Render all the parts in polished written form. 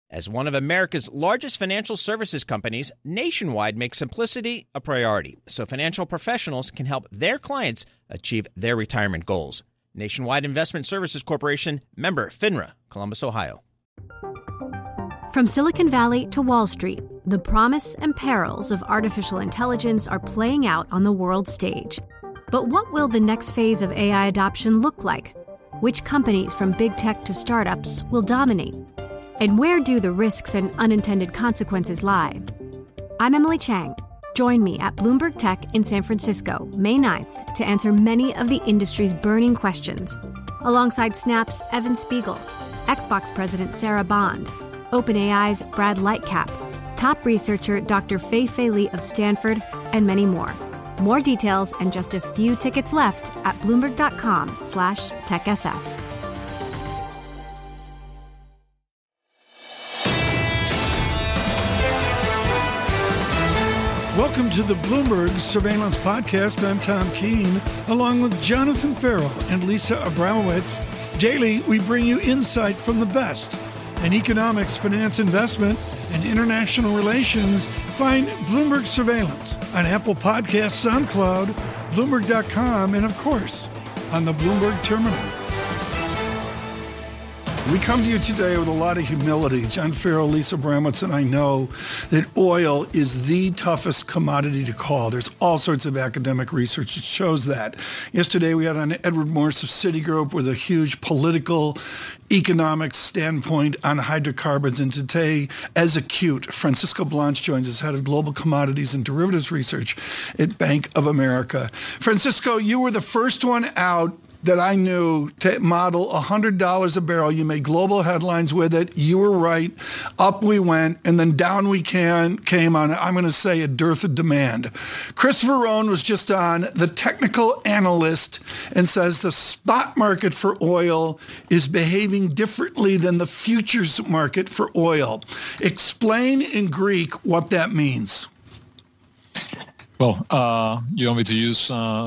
As one of America's largest financial services companies, Nationwide makes simplicity a priority so financial professionals can help their clients achieve their retirement goals. Nationwide Investment Services Corporation, member FINRA, Columbus, Ohio. From Silicon Valley to Wall Street, the promise and perils of artificial intelligence are playing out on the world stage. But what will the next phase of AI adoption look like? Which companies, from big tech to startups, will dominate? And where do the risks and unintended consequences lie? I'm Emily Chang. Join me at Bloomberg Tech in San Francisco, May 9th, to answer many of the industry's burning questions, alongside Snap's Evan Spiegel, Xbox President Sarah Bond, OpenAI's Brad Lightcap, top researcher Dr. Fei-Fei Li of Stanford, and many more. More details and just a few tickets left at Bloomberg.com/TechSF. Welcome to the Bloomberg Surveillance Podcast. I'm Tom Keene, along with Jonathan Ferro and Lisa Abramowitz. Daily, we bring you insight from the best in economics, finance, investment, and international relations. Find Bloomberg Surveillance on Apple Podcasts, SoundCloud, Bloomberg.com, and of course, on the Bloomberg Terminal. We come to you today with a lot of humility. John Ferro, Lisa Abramowitz, and I know that oil is the toughest commodity to call. There's all sorts of academic research that shows that. Yesterday, we had on Edward Morse of Citigroup with a huge political economic standpoint on hydrocarbons. And today, as acute, Francisco Blanch joins us, head of global commodities and derivatives research at Bank of America. Francisco, you were the first one out that I knew to model $100 a barrel. You made global headlines with it. You were right. Up we went, and then down we came on, I'm going to say, a dearth of demand. Christopher Rohn was just on, the technical analyst, and says the spot market for oil is behaving differently than the futures market for oil. Explain in Greek what that means. Well, you want me to use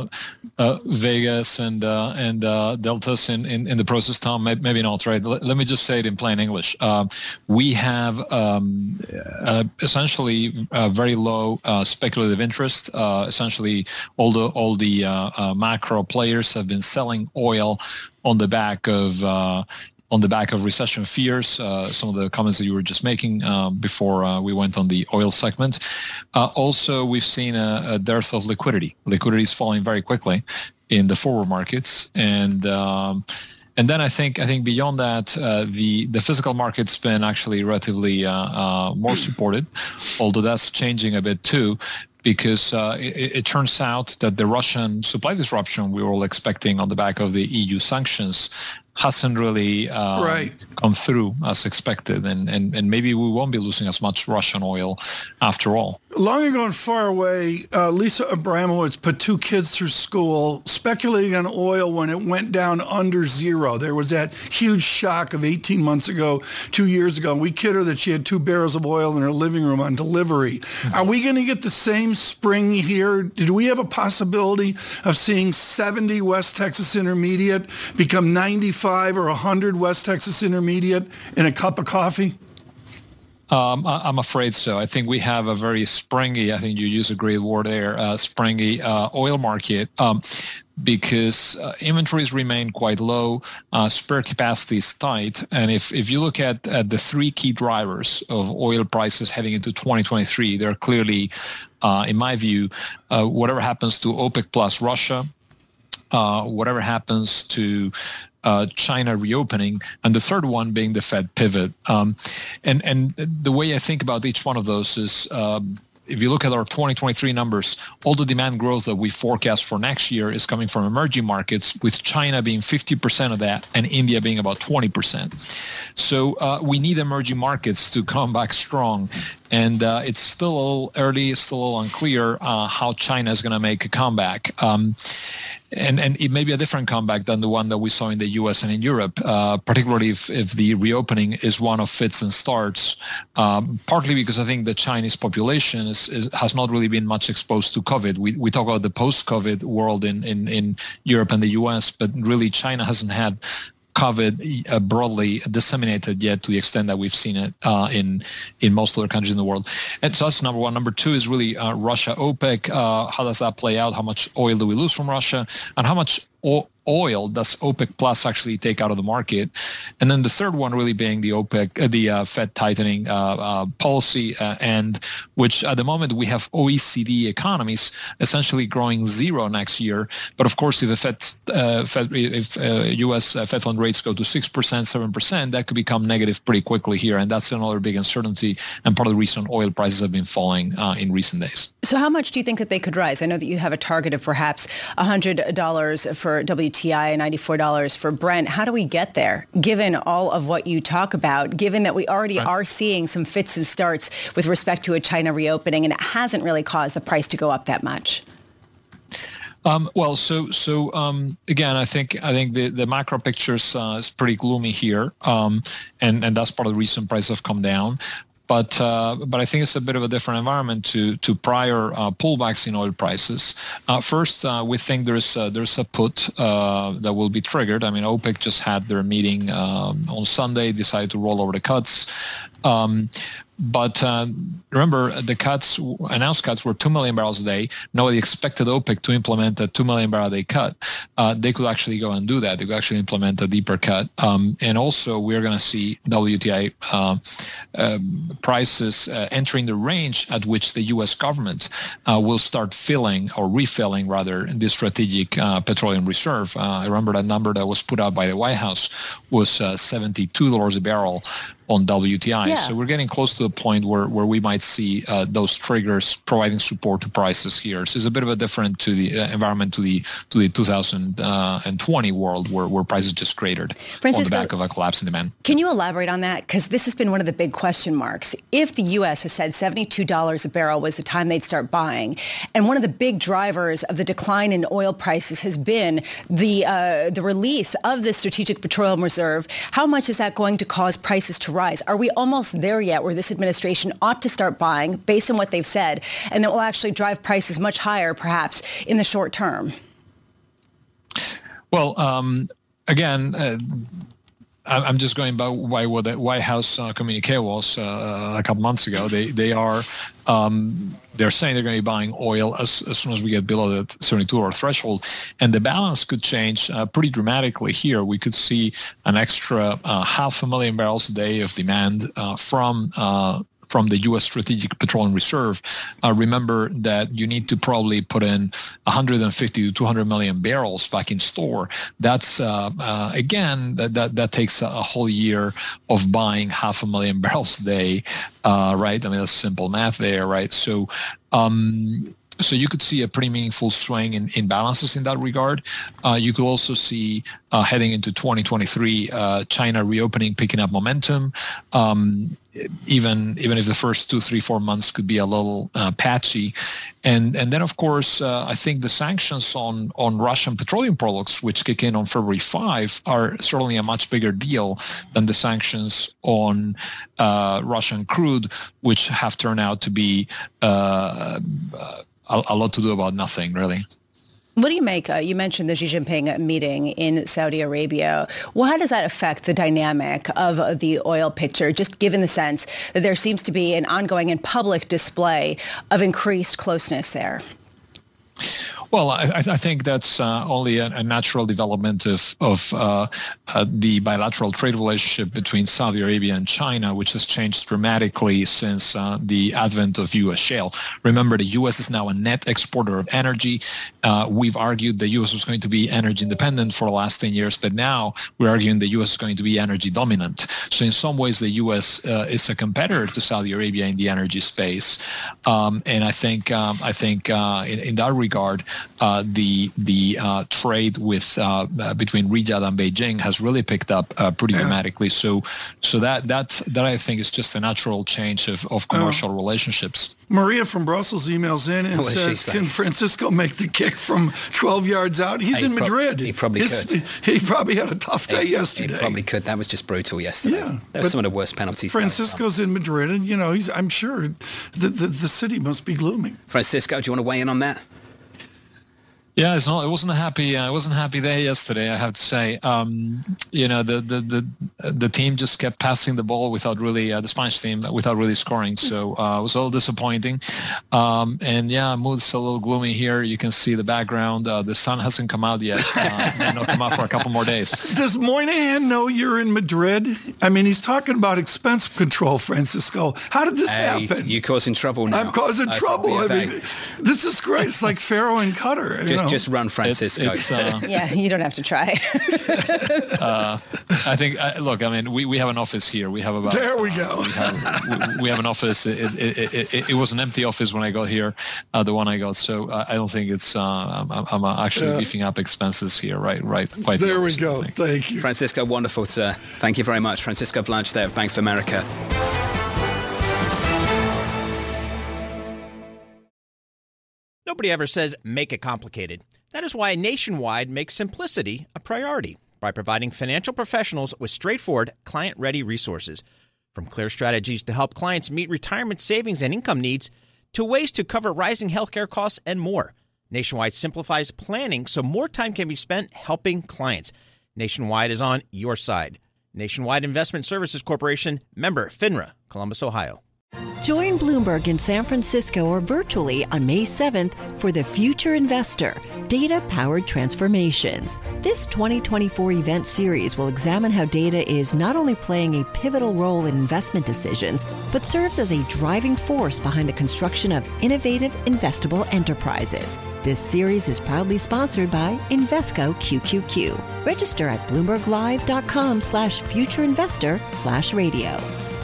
Vegas and deltas in the process, Tom? Maybe not, right? Let me just say it in plain English. We have essentially very low speculative interest. Essentially, all the macro players have been selling oil on the back of recession fears, some of the comments that you were just making before we went on the oil segment. Also, we've seen a dearth of liquidity. Liquidity is falling very quickly in the forward markets, and then I think beyond that, the physical market's been actually relatively more supported, although that's changing a bit too. Because it turns out that the Russian supply disruption we were all expecting on the back of the EU sanctions hasn't really come through as expected, and maybe we won't be losing as much Russian oil after all. Long ago and far away, Lisa Abramowitz put two kids through school speculating on oil when it went down under zero. There was that huge shock of 18 months ago, 2 years ago. We kid her that she had 2 barrels of oil in her living room on delivery. Are we going to get the same spring here? Do we have a possibility of seeing 70 West Texas Intermediate become 95 or 100 West Texas Intermediate in a cup of coffee? I'm afraid so. I think we have a very springy, I think you use a great word there, springy oil market because inventories remain quite low, spare capacity is tight. And if you look at the 3 key drivers of oil prices heading into 2023, they're clearly, in my view, whatever happens to OPEC plus Russia, whatever happens to China reopening, and the third one being the Fed pivot. And the way I think about each one of those is if you look at our 2023 numbers, all the demand growth that we forecast for next year is coming from emerging markets, with China being 50% of that and India being about 20%. So we need emerging markets to come back strong. And it's still a little early, it's still a little unclear how China is going to make a comeback. And it may be a different comeback than the one that we saw in the U.S. and in Europe, particularly if the reopening is one of fits and starts, partly because I think the Chinese population has not really been much exposed to COVID. We talk about the post-COVID world in Europe and the U.S., but really China hasn't had COVID broadly disseminated yet to the extent that we've seen it in most other countries in the world. And so that's number one. Number two is really Russia, OPEC. How does that play out? How much oil do we lose from Russia? And how much oil does OPEC Plus actually take out of the market? And then the third one really being the Fed tightening policy, and which at the moment we have OECD economies essentially growing zero next year. But of course, if the U.S. Fed fund rates go to 6%, 7%, that could become negative pretty quickly here, and that's another big uncertainty and part of the reason oil prices have been falling in recent days. So how much do you think that they could rise? I know that you have a target of perhaps $100 for WTI and $94 for Brent. How do we get there, given all of what you talk about, given that we already are seeing some fits and starts with respect to a China reopening, and it hasn't really caused the price to go up that much? Again, I think the macro picture is pretty gloomy here, and that's part of the reason prices have come down. But I think it's a bit of a different environment to prior pullbacks in oil prices. First, we think there's a put that will be triggered. I mean, OPEC just had their meeting on Sunday, decided to roll over the cuts. But remember, the announced cuts were 2 million barrels a day. Nobody expected OPEC to implement a 2 million barrel a day cut. They could actually go and do that. They could actually implement a deeper cut. And also, we're going to see WTI prices entering the range at which the U.S. government will start filling or refilling, rather, the strategic petroleum reserve. I remember that number that was put out by the White House was $72 a barrel on WTI. Yeah. So we're getting close to the point where we might see those triggers providing support to prices here. So it's a bit of a different to the environment to the 2020 world where prices just cratered on the back of a collapse in demand. Can you elaborate on that? Because this has been one of the big question marks. If the U.S. has said $72 a barrel was the time they'd start buying, and one of the big drivers of the decline in oil prices has been the release of the Strategic Petroleum Reserve, how much is that going to cause prices to rise? Are we almost there yet where this administration ought to start buying based on what they've said, and that will actually drive prices much higher perhaps in the short term? Well, again, I'm just going by what the White House communique was a couple months ago. They're saying they're going to be buying oil as soon as we get below the $72 threshold, and the balance could change pretty dramatically here. We could see an extra 500,000 barrels a day of demand from the U.S. Strategic Petroleum Reserve. Remember that you need to probably put in 150 to 200 million barrels back in store. That's again that takes a whole year of buying 500,000 barrels a day, right? I mean, that's simple math there, right? So you could see a pretty meaningful swing in balances in that regard. You could also see heading into 2023, China reopening, picking up momentum. Even if the first 2, 3, 4 months could be a little patchy. And then, of course, I think the sanctions on Russian petroleum products, which kick in on February 5, are certainly a much bigger deal than the sanctions on Russian crude, which have turned out to be a lot to do about nothing, really. What do you make? You mentioned the Xi Jinping meeting in Saudi Arabia. Well, how does that affect the dynamic of the oil picture, just given the sense that there seems to be an ongoing and public display of increased closeness there? Well, I think that's only a natural development of the bilateral trade relationship between Saudi Arabia and China, which has changed dramatically since the advent of U.S. shale. Remember, the U.S. is now a net exporter of energy. We've argued the U.S. was going to be energy independent for the last 10 years, but now we're arguing the U.S. is going to be energy dominant. So in some ways, the U.S. is a competitor to Saudi Arabia in the energy space. And I think in that regard, the trade with between Riyadh and Beijing has really picked up pretty dramatically. So that I think is just a natural change of commercial relationships. Maria from Brussels emails in and says, "Can Francisco make the kick from 12 yards out?" He's in Madrid. He probably could. He probably had a tough day yesterday. He probably could. That was just brutal yesterday. Yeah, that was some of the worst penalties. Francisco's in Madrid, and I'm sure the city must be gloomy. Francisco, do you want to weigh in on that? Yeah, it wasn't a happy day yesterday, I have to say. The team just kept passing the ball without really the Spanish team without really scoring. So it was a little disappointing. Mood's a little gloomy here. You can see the background. The sun hasn't come out yet. And it'll come out for a couple more days. Does Moynihan know you're in Madrid? I mean, he's talking about expense control, Francisco. How did this happen? You're causing trouble now. I'm causing trouble. I mean, this is great. It's like Pharaoh and Qatar. Just run, Francisco. Yeah, you don't have to try. I think. Look, I mean, we have an office here. We have about. There we go. We have an office. It was an empty office when I got here, the one I got. So I don't think it's. I'm actually beefing up expenses here. Right. Quite there we go. Thank you, Francisco. Wonderful, sir. Thank you very much, Francisco Blanch there of Bank of America. Nobody ever says make it complicated. That is why Nationwide makes simplicity a priority by providing financial professionals with straightforward, client-ready resources. From clear strategies to help clients meet retirement savings and income needs, to ways to cover rising healthcare costs and more. Nationwide simplifies planning so more time can be spent helping clients. Nationwide is on your side. Nationwide Investment Services Corporation, member FINRA, Columbus, Ohio. Join Bloomberg in San Francisco or virtually on May 7th for The Future Investor, Data-Powered Transformations. This 2024 event series will examine how data is not only playing a pivotal role in investment decisions, but serves as a driving force behind the construction of innovative, investable enterprises. This series is proudly sponsored by Invesco QQQ. Register at BloombergLive.com/futureinvestor/radio.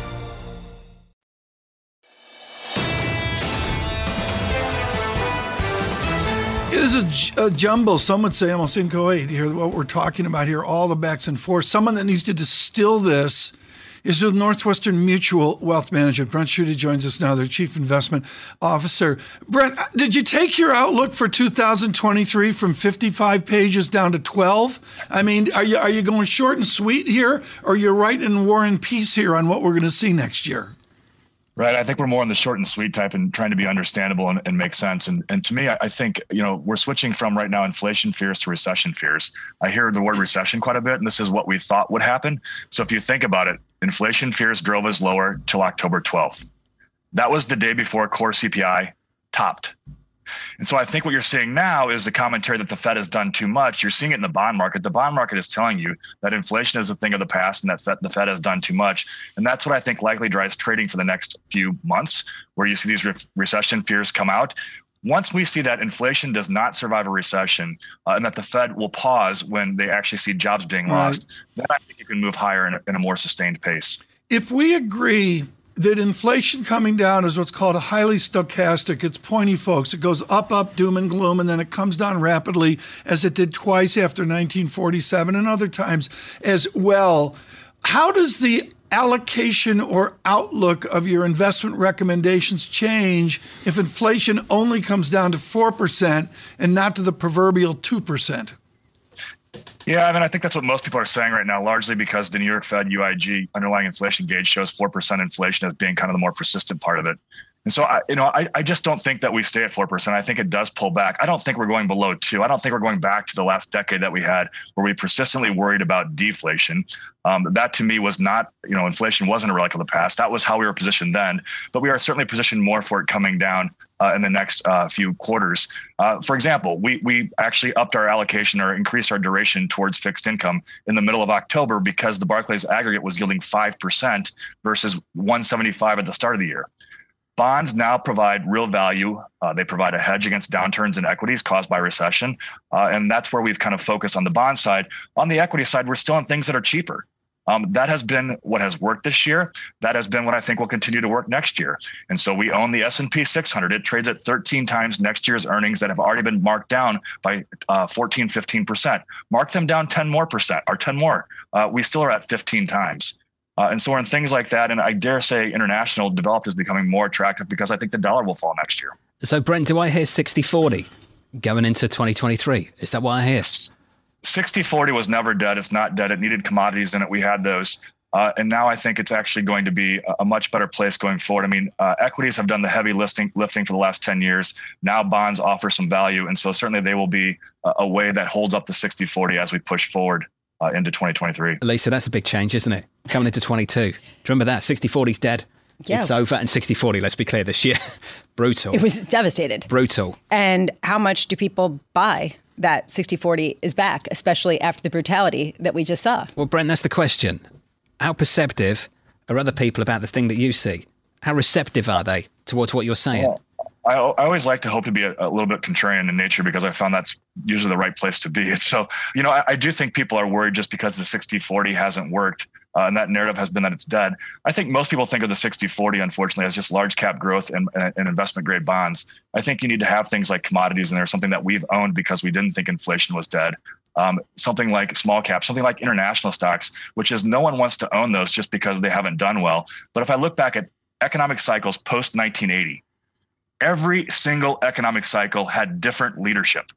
It is a jumble, some would say almost inchoate here, what we're talking about here, all the backs and forths. Someone that needs to distill this is with Northwestern Mutual Wealth Management. Brent Schutte joins us now, their Chief Investment Officer. Brent, did you take your outlook for 2023 from 55 pages down to 12? I mean, are you going short and sweet here, or you're writing War and Peace here on what we're going to see next year? Right. I think we're more on the short and sweet type and trying to be understandable and make sense. And to me, I think, we're switching from right now inflation fears to recession fears. I hear the word recession quite a bit, and this is what we thought would happen. So if you think about it, inflation fears drove us lower till October 12th. That was the day before core CPI topped. And so I think what you're seeing now is the commentary that the Fed has done too much. You're seeing it in the bond market. The bond market is telling you that inflation is a thing of the past and that the Fed has done too much. And that's what I think likely drives trading for the next few months, where you see these recession fears come out. Once we see that inflation does not survive a recession and that the Fed will pause when they actually see jobs being lost, then I think you can move higher in a more sustained pace. If we agree that inflation coming down is what's called a highly stochastic. It's pointy, folks. It goes up, doom and gloom, and then it comes down rapidly, as it did twice after 1947 and other times as well. How does the allocation or outlook of your investment recommendations change if inflation only comes down to 4% and not to the proverbial 2%? Yeah, I mean, I think that's what most people are saying right now, largely because the New York Fed UIG underlying inflation gauge shows 4% inflation as being kind of the more persistent part of it. And so, I just don't think that we stay at 4%. I think it does pull back. I don't think we're going below 2. I don't think we're going back to the last decade that we had where we persistently worried about deflation. That to me was not, inflation wasn't a relic of the past. That was how we were positioned then. But we are certainly positioned more for it coming down in the next few quarters. For example, we actually upped our allocation or increased our duration towards fixed income in the middle of October because the Barclays aggregate was yielding 5% versus 1.75 at the start of the year. Bonds now provide real value. They provide a hedge against downturns in equities caused by recession. And that's where we've kind of focused on the bond side. On the equity side, we're still in things that are cheaper. That has been what has worked this year. That has been what I think will continue to work next year. And so we own the S&P 600. It trades at 13 times next year's earnings that have already been marked down by 14, 15%. Mark them down 10 more. We still are at 15 times. And so we're in things like that. And I dare say international developed is becoming more attractive because I think the dollar will fall next year. So, Brent, do I hear 60-40 going into 2023? Is that what I hear? 60-40 was never dead. It's not dead. It needed commodities in it. We had those. And now I think it's actually going to be a much better place going forward. I mean, equities have done the heavy lifting for the last 10 years. Now bonds offer some value. And so certainly they will be a way that holds up the 60-40 as we push forward into 2023. Lisa, that's a big change, isn't it? Coming into 22. Do you remember that? 60-40's dead. Yeah. It's over. And 60-40, let's be clear, this year. Brutal. It was devastated. Brutal. And how much do people buy that 60-40 is back, especially after the brutality that we just saw? Well, Brent, that's the question. How perceptive are other people about the thing that you see? How receptive are they towards what you're saying? Well, I always like to hope to be a little bit contrarian in nature because I found that's usually the right place to be. So, I do think people are worried just because the 60-40 hasn't worked and that narrative has been that it's dead. I think most people think of the 60-40, unfortunately, as just large cap growth and investment grade bonds. I think you need to have things like commodities in there, something that we've owned because we didn't think inflation was dead. Something like small cap, something like international stocks, which is no one wants to own those just because they haven't done well. But if I look back at economic cycles post 1980, every single economic cycle had different leadership.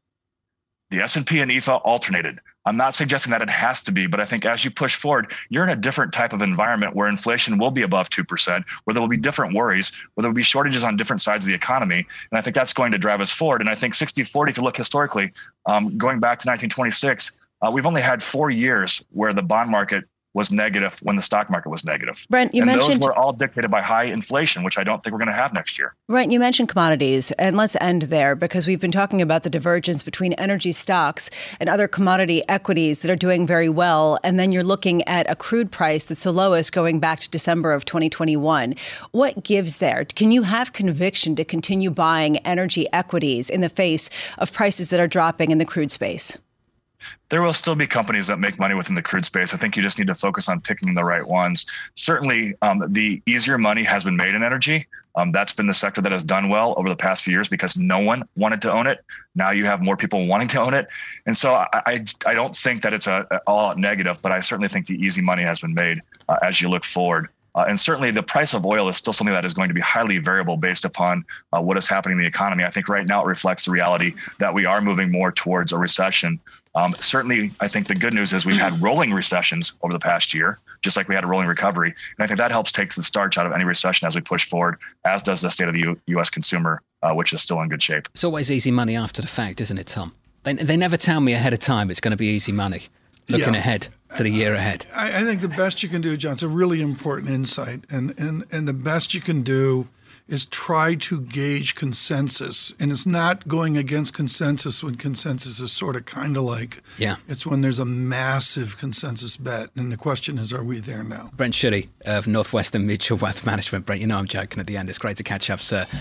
The S&P and IFA alternated. I'm not suggesting that it has to be, but I think as you push forward, you're in a different type of environment where inflation will be above 2%, where there will be different worries, where there will be shortages on different sides of the economy. And I think that's going to drive us forward. And I think 60-40, if you look historically, going back to 1926, we've only had 4 years where the bond market was negative when the stock market was negative. Brent, you mentioned those were all dictated by high inflation, which I don't think we're going to have next year. Brent, you mentioned commodities, and let's end there because we've been talking about the divergence between energy stocks and other commodity equities that are doing very well, and then you're looking at a crude price that's the lowest going back to December of 2021. What gives there? Can you have conviction to continue buying energy equities in the face of prices that are dropping in the crude space? There will still be companies that make money within the crude space. I think you just need to focus on picking the right ones. Certainly, the easier money has been made in energy. That's been the sector that has done well over the past few years because no one wanted to own it. Now you have more people wanting to own it. And so I don't think that it's a all negative, but I certainly think the easy money has been made as you look forward. And certainly the price of oil is still something that is going to be highly variable based upon what is happening in the economy. I think right now it reflects the reality that we are moving more towards a recession. Certainly, I think the good news is we've had rolling recessions over the past year, just like we had a rolling recovery. And I think that helps take the starch out of any recession as we push forward, as does the state of the U.S. consumer, which is still in good shape. It's always easy money after the fact, isn't it, Tom? They never tell me ahead of time it's going to be easy money. Looking ahead to the year ahead. I think the best you can do, John, it's a really important insight. And the best you can do is try to gauge consensus. And it's not going against consensus when consensus is sort of kind of like, it's when there's a massive consensus bet. And the question is, are we there now? Brent Schutte of Northwestern Mutual Wealth Management. Brent, I'm joking at the end. It's great to catch up, sir.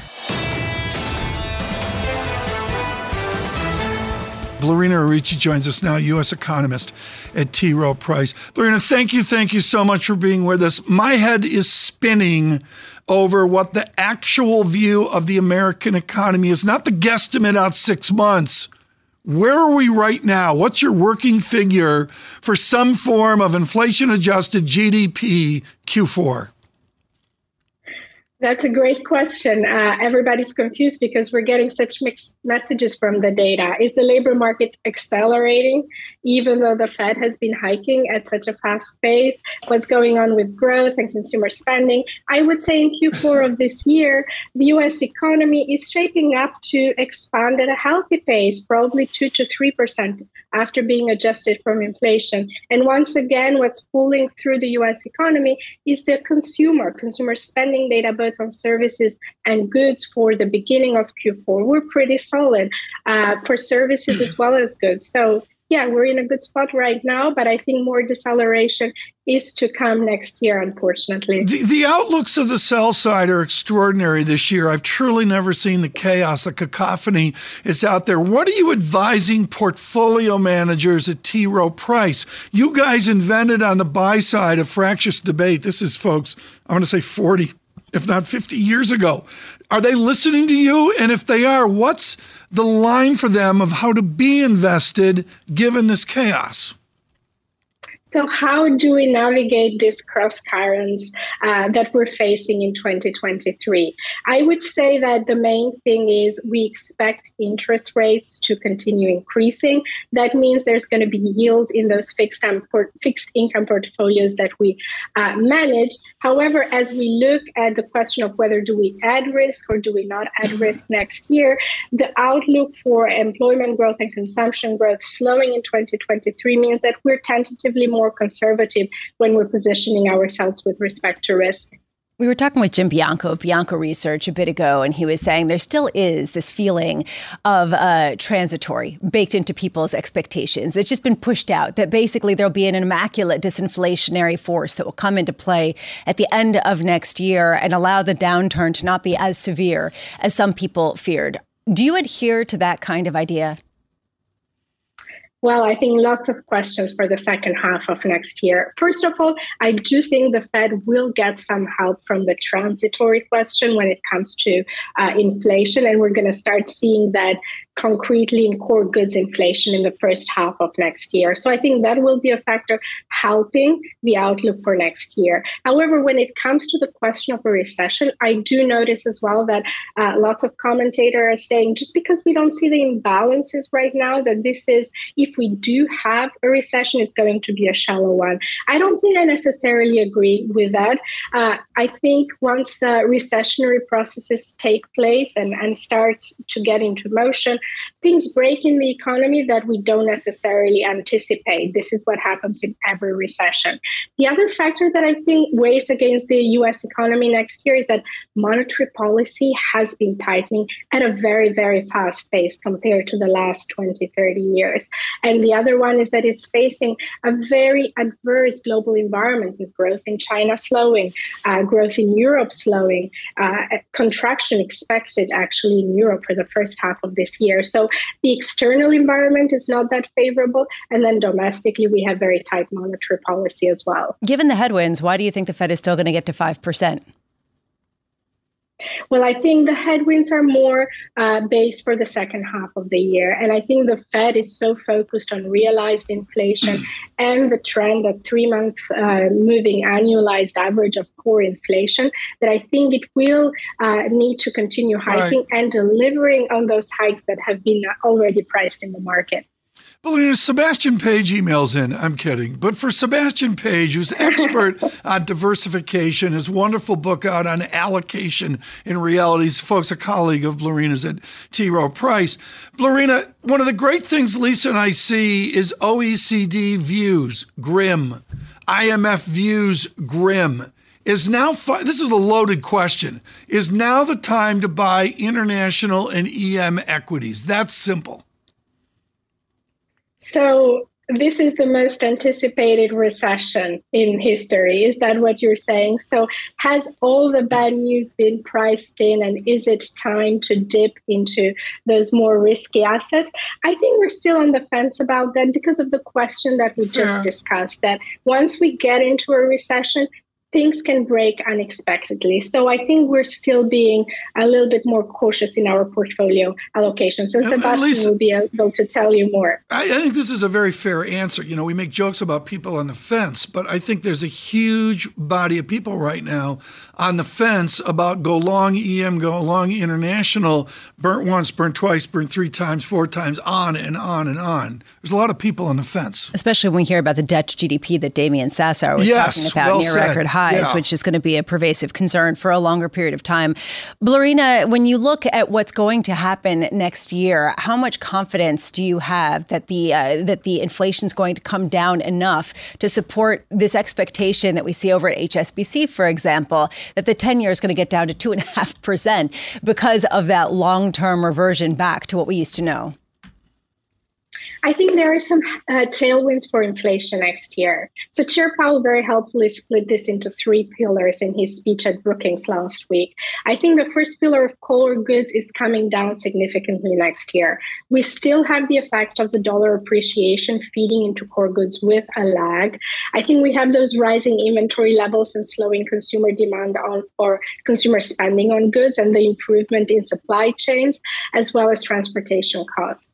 Blarina Arici joins us now, U.S. economist at T. Rowe Price. Blarina, thank you so much for being with us. My head is spinning over what the actual view of the American economy is, not the guesstimate out 6 months. Where are we right now? What's your working figure for some form of inflation-adjusted GDP Q4? That's a great question. Everybody's confused because we're getting such mixed messages from the data. Is the labor market accelerating, even though the Fed has been hiking at such a fast pace? What's going on with growth and consumer spending? I would say in Q4 of this year, the U.S. economy is shaping up to expand at a healthy pace, probably 2 to 3% after being adjusted from inflation. And once again, what's pulling through the U.S. economy is the consumer spending data, both on services and goods for the beginning of Q4. We're pretty solid for services as well as goods. So yeah, we're in a good spot right now, but I think more deceleration is to come next year, unfortunately. The outlooks of the sell side are extraordinary this year. I've truly never seen the chaos, the cacophony is out there. What are you advising portfolio managers at T. Rowe Price? You guys invented on the buy side a fractious debate. This is, folks, I'm going to say 40, if not 50 years ago. Are they listening to you? And if they are, what's the line for them of how to be invested given this chaos? So how do we navigate these cross currents that we're facing in 2023? I would say that the main thing is we expect interest rates to continue increasing. That means there's going to be yields in those fixed income portfolios that we manage. However, as we look at the question of whether do we add risk or do we not add risk next year, the outlook for employment growth and consumption growth slowing in 2023 means that we're tentatively more conservative when we're positioning ourselves with respect to risk. We were talking with Jim Bianco of Bianco Research a bit ago, and he was saying there still is this feeling of transitory baked into people's expectations. It's just been pushed out, that basically there'll be an immaculate disinflationary force that will come into play at the end of next year and allow the downturn to not be as severe as some people feared. Do you adhere to that kind of idea? Well, I think lots of questions for the second half of next year. First of all, I do think the Fed will get some help from the transitory question when it comes to inflation, and we're going to start seeing that concretely in core goods inflation in the first half of next year. So I think that will be a factor helping the outlook for next year. However, when it comes to the question of a recession, I do notice as well that lots of commentators are saying just because we don't see the imbalances right now, that this is, if we do have a recession, it's going to be a shallow one. I don't think I necessarily agree with that. I think once recessionary processes take place and start to get into motion, things break in the economy that we don't necessarily anticipate. This is what happens in every recession. The other factor that I think weighs against the U.S. economy next year is that monetary policy has been tightening at a very, very fast pace compared to the last 20, 30 years. And the other one is that it's facing a very adverse global environment with growth in China slowing, growth in Europe slowing, contraction expected actually in Europe for the first half of this year. So the external environment is not that favorable. And then domestically, we have very tight monetary policy as well. Given the headwinds, why do you think the Fed is still going to get to 5%? Well, I think the headwinds are more based for the second half of the year. And I think the Fed is so focused on realized inflation and the trend of 3-month moving annualized average of core inflation that I think it will need to continue hiking and delivering on those hikes that have been already priced in the market. Well, Sebastian Page emails in. I'm kidding. But for Sebastian Page, who's expert on diversification, his wonderful book out on allocation in realities, folks, a colleague of Blarina's at T. Rowe Price. Blarina, one of the great things Lisa and I see is OECD views, grim. IMF views, grim. Is now, this is a loaded question, is now the time to buy international and EM equities? That's simple. So this is the most anticipated recession in history. Is that what you're saying? So has all the bad news been priced in, and is it time to dip into those more risky assets? I think we're still on the fence about that because of the question that we just discussed, that once we get into a recession, things can break unexpectedly. So I think we're still being a little bit more cautious in our portfolio allocations. And Sebastian will be able to tell you more. I think this is a very fair answer. You know, we make jokes about people on the fence, but I think there's a huge body of people right now on the fence about go long EM, go long international, burnt once, burnt twice, burnt 3 times, 4 times, on and on and on. There's a lot of people on the fence. Especially when we hear about the debt to GDP that Damian Sassower was talking about near record highs, which is going to be a pervasive concern for a longer period of time. Blarina, when you look at what's going to happen next year, how much confidence do you have that the inflation is going to come down enough to support this expectation that we see over at HSBC, for example, that the 10-year is going to get down to 2.5% because of that long-term reversion back to what we used to know? I think there are some tailwinds for inflation next year. So Chair Powell very helpfully split this into 3 pillars in his speech at Brookings last week. I think the first pillar of core goods is coming down significantly next year. We still have the effect of the dollar appreciation feeding into core goods with a lag. I think we have those rising inventory levels and slowing consumer demand on or consumer spending on goods and the improvement in supply chains, as well as transportation costs.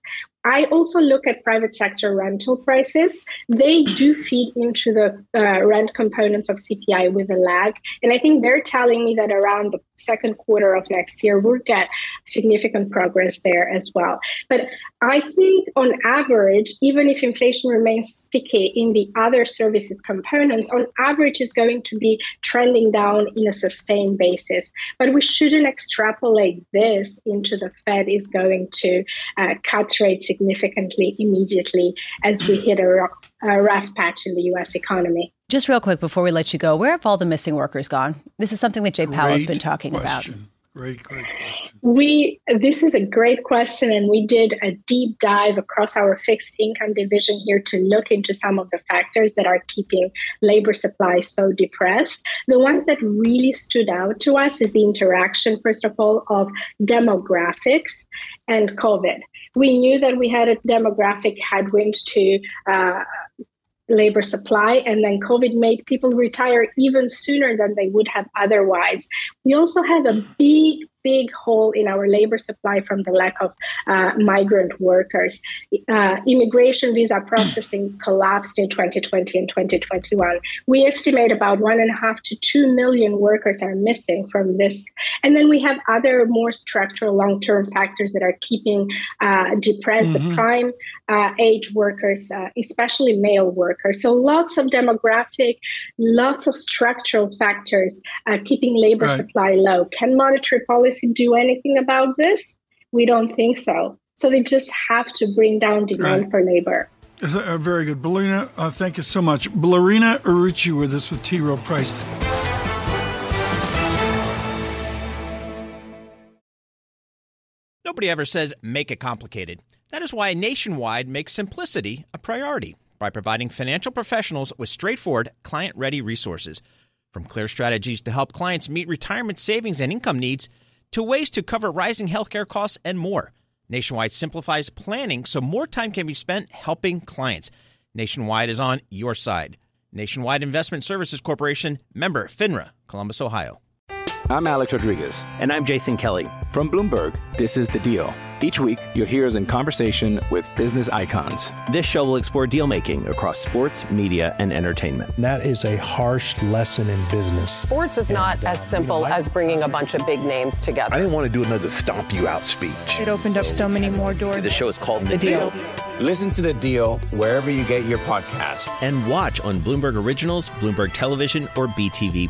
I also look at private sector rental prices. They do feed into the rent components of CPI with a lag. And I think they're telling me that around the second quarter of next year, we'll get significant progress there as well. But I think on average, even if inflation remains sticky in the other services components, on average is going to be trending down in a sustained basis. But we shouldn't extrapolate this into the Fed is going to cut rates significantly immediately as we hit a rough patch in the U.S. economy. Just real quick before we let you go, where have all the missing workers gone? This is something that Jay Powell has been talking about. Great question. This is a great question, and we did a deep dive across our fixed income division here to look into some of the factors that are keeping labor supply so depressed. The ones that really stood out to us is the interaction, first of all, of demographics and COVID. We knew that we had a demographic headwind to labor supply, and then COVID made people retire even sooner than they would have otherwise. We also have a big hole in our labor supply from the lack of migrant workers. Immigration visa processing collapsed in 2020 and 2021. We estimate about 1.5 to 2 million workers are missing from this. And then we have other more structural long-term factors that are keeping depressed the prime age workers, especially male workers. So lots of demographic, lots of structural factors keeping labor supply low. Can monetary policy do anything about this? We don't think so. So they just have to bring down demand for labor. Very good. Ballerina, thank you so much. Ballerina Urucci with us with T. Rowe Price. Nobody ever says make it complicated. That is why Nationwide makes simplicity a priority by providing financial professionals with straightforward, client-ready resources. From clear strategies to help clients meet retirement savings and income needs, to ways to cover rising healthcare costs and more. Nationwide simplifies planning so more time can be spent helping clients. Nationwide is on your side. Nationwide Investment Services Corporation, member FINRA, Columbus, Ohio. I'm Alex Rodriguez. And I'm Jason Kelly. From Bloomberg, this is The Deal. Each week, you'll hear us in conversation with business icons. This show will explore deal-making across sports, media, and entertainment. That is a harsh lesson in business. Sports is not as simple as bringing a bunch of big names together. I didn't want to do another stomp you out speech. It opened up so many more doors. The show is called The Deal. Listen to The Deal wherever you get your podcast. And watch on Bloomberg Originals, Bloomberg Television, or BTV+.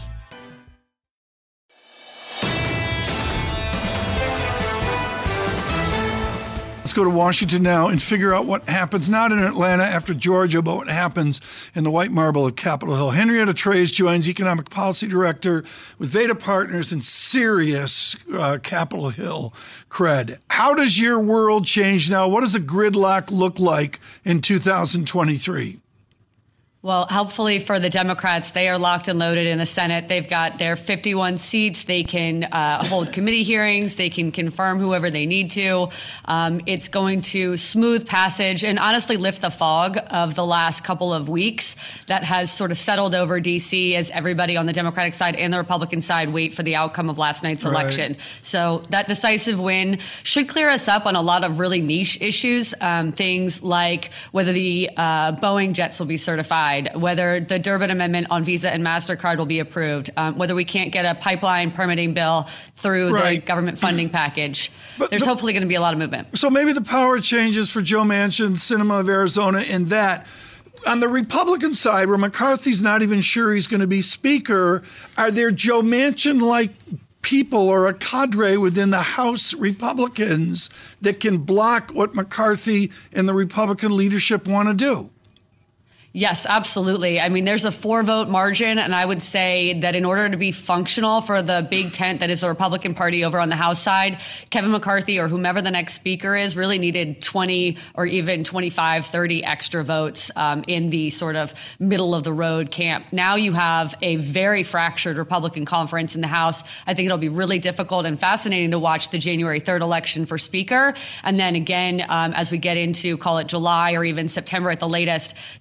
Let's go to Washington now and figure out what happens, not in Atlanta after Georgia, but what happens in the white marble of Capitol Hill. Henrietta Treyz joins Economic Policy Director with Veda Partners and serious Capitol Hill cred. How does your world change now? What does a gridlock look like in 2023? Well, helpfully for the Democrats, they are locked and loaded in the Senate. They've got their 51 seats. They can hold committee hearings. They can confirm whoever they need to. It's going to smooth passage and honestly lift the fog of the last couple of weeks that has sort of settled over D.C. as everybody on the Democratic side and the Republican side wait for the outcome of last night's election. So that decisive win should clear us up on a lot of really niche issues, things like whether the Boeing jets will be certified, whether the Durbin Amendment on Visa and MasterCard will be approved, whether we can't get a pipeline permitting bill through the government funding package. There's hopefully going to be a lot of movement. So maybe the power changes for Joe Manchin, Sinema of Arizona, in that on the Republican side, where McCarthy's not even sure he's going to be Speaker, are there Joe Manchin-like people or a cadre within the House Republicans that can block what McCarthy and the Republican leadership want to do? Yes, absolutely. I mean, there's a 4-vote margin, and I would say that in order to be functional for the big tent that is the Republican Party over on the House side, Kevin McCarthy or whomever the next speaker is really needed 20 or even 25, 30 extra votes in the sort of middle of the road camp. Now you have a very fractured Republican conference in the House. I think it'll be really difficult and fascinating to watch the January 3rd election for Speaker. And then again, as we get into, call it July or even September at the latest, the debt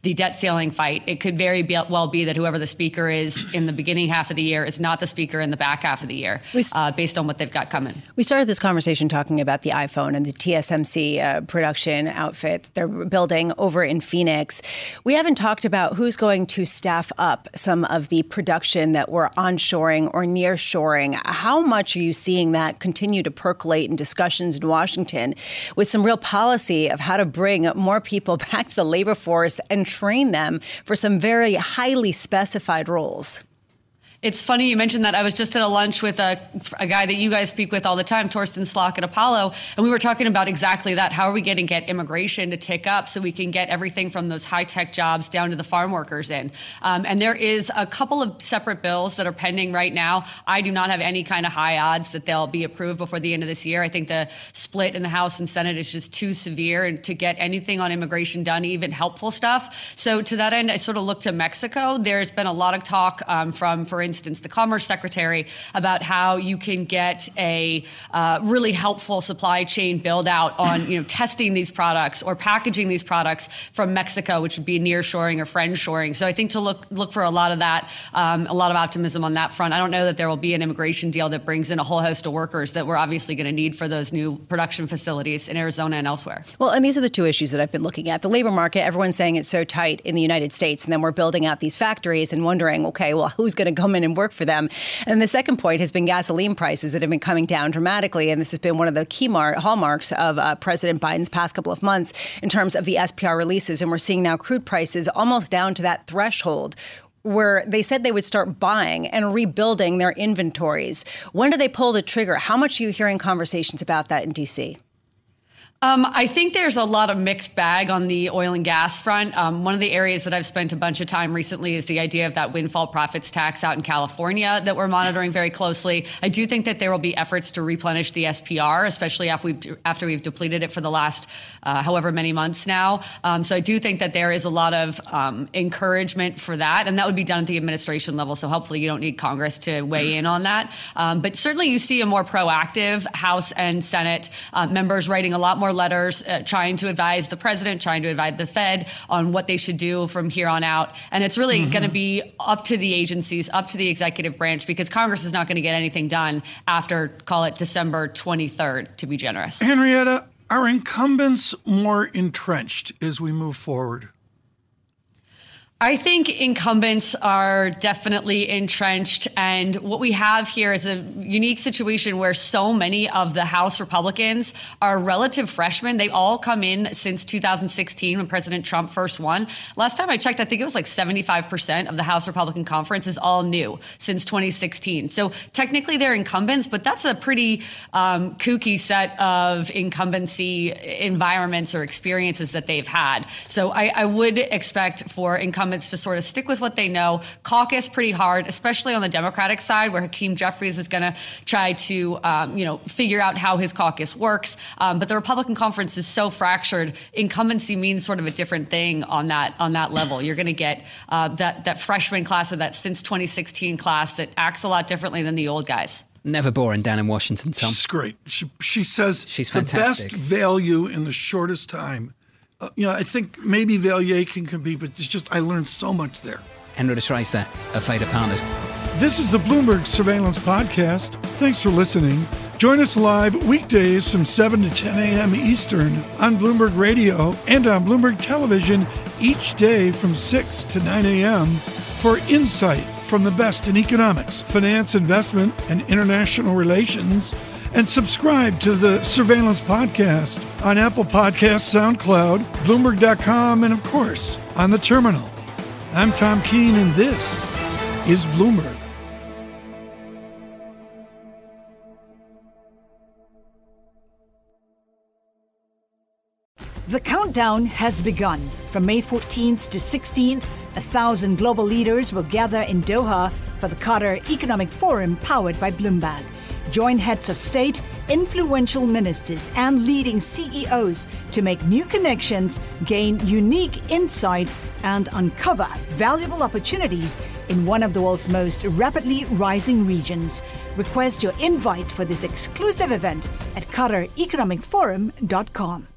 ceiling fight. It could very well be that whoever the speaker is in the beginning half of the year is not the speaker in the back half of the year, based on what they've got coming. We started this conversation talking about the iPhone and the TSMC production outfit they're building over in Phoenix. We haven't talked about who's going to staff up some of the production that we're onshoring or nearshoring. How much are you seeing that continue to percolate in discussions in Washington with some real policy of how to bring more people back to the labor force and train them for some very highly specified roles? It's funny you mentioned that. I was just at a lunch with a guy that you guys speak with all the time, Torsten Slok at Apollo, and we were talking about exactly that. How are we going to get immigration to tick up so we can get everything from those high-tech jobs down to the farm workers in? And there is a couple of separate bills that are pending right now. I do not have any kind of high odds that they'll be approved before the end of this year. I think the split in the House and Senate is just too severe and to get anything on immigration done, even helpful stuff. So to that end, I sort of look to Mexico. There's been a lot of talk from, for instance, the Commerce Secretary about how you can get a really helpful supply chain build out on testing these products or packaging these products from Mexico, which would be nearshoring or friendshoring. So I think to look for a lot of that, a lot of optimism on that front. I don't know that there will be an immigration deal that brings in a whole host of workers that we're obviously going to need for those new production facilities in Arizona and elsewhere. Well, and these are the two issues that I've been looking at. The labor market, everyone's saying it's so tight in the United States, and then we're building out these factories and wondering, okay, well, who's going to come in and work for them? And the second point has been gasoline prices that have been coming down dramatically. And this has been one of the key hallmarks of President Biden's past couple of months in terms of the SPR releases. And we're seeing now crude prices almost down to that threshold where they said they would start buying and rebuilding their inventories. When do they pull the trigger? How much are you hearing conversations about that in D.C.? I think there's a lot of mixed bag on the oil and gas front. One of the areas that I've spent a bunch of time recently is the idea of that windfall profits tax out in California that we're monitoring very closely. I do think that there will be efforts to replenish the SPR, especially after we've depleted it for the last however many months now. So I do think that there is a lot of encouragement for that, and that would be done at the administration level. So hopefully you don't need Congress to weigh in on that. But certainly you see a more proactive House and Senate members writing a lot more letters, trying to advise the president, trying to advise the Fed on what they should do from here on out. And it's really going to be up to the agencies, up to the executive branch, because Congress is not going to get anything done after, call it December 23rd, to be generous. Henrietta, are incumbents more entrenched as we move forward? I think incumbents are definitely entrenched, and what we have here is a unique situation where so many of the House Republicans are relative freshmen. They all come in since 2016 when President Trump first won. Last time I checked, I think it was like 75% of the House Republican Conference is all new since 2016. So technically they're incumbents, but that's a pretty kooky set of incumbency environments or experiences that they've had. So I would expect for incumbents to sort of stick with what they know, caucus pretty hard, especially on the Democratic side, where Hakeem Jeffries is going to try to, figure out how his caucus works. But the Republican conference is so fractured. Incumbency means sort of a different thing on that level. You're going to get that freshman class or that since 2016 class that acts a lot differently than the old guys. Never boring down in Washington, Tom. She's great. She says she's the fantastic. Best value in the shortest time. I think maybe Valier can compete, but it's just I learned so much there. Henrietta Schreister there of Vader Partners. This is the Bloomberg Surveillance Podcast. Thanks for listening. Join us live weekdays from 7 to 10 a.m. Eastern on Bloomberg Radio and on Bloomberg Television each day from 6 to 9 a.m. for insight from the best in economics, finance, investment, and international relations. And subscribe to the Surveillance Podcast on Apple Podcasts, SoundCloud, Bloomberg.com, and of course, on the terminal. I'm Tom Keene, and this is Bloomberg. The countdown has begun. From May 14th to 16th, 1,000 global leaders will gather in Doha for the Qatar Economic Forum powered by Bloomberg. Join heads of state, influential ministers, and leading CEOs to make new connections, gain unique insights, and uncover valuable opportunities in one of the world's most rapidly rising regions. Request your invite for this exclusive event at QatarEconomicForum.com.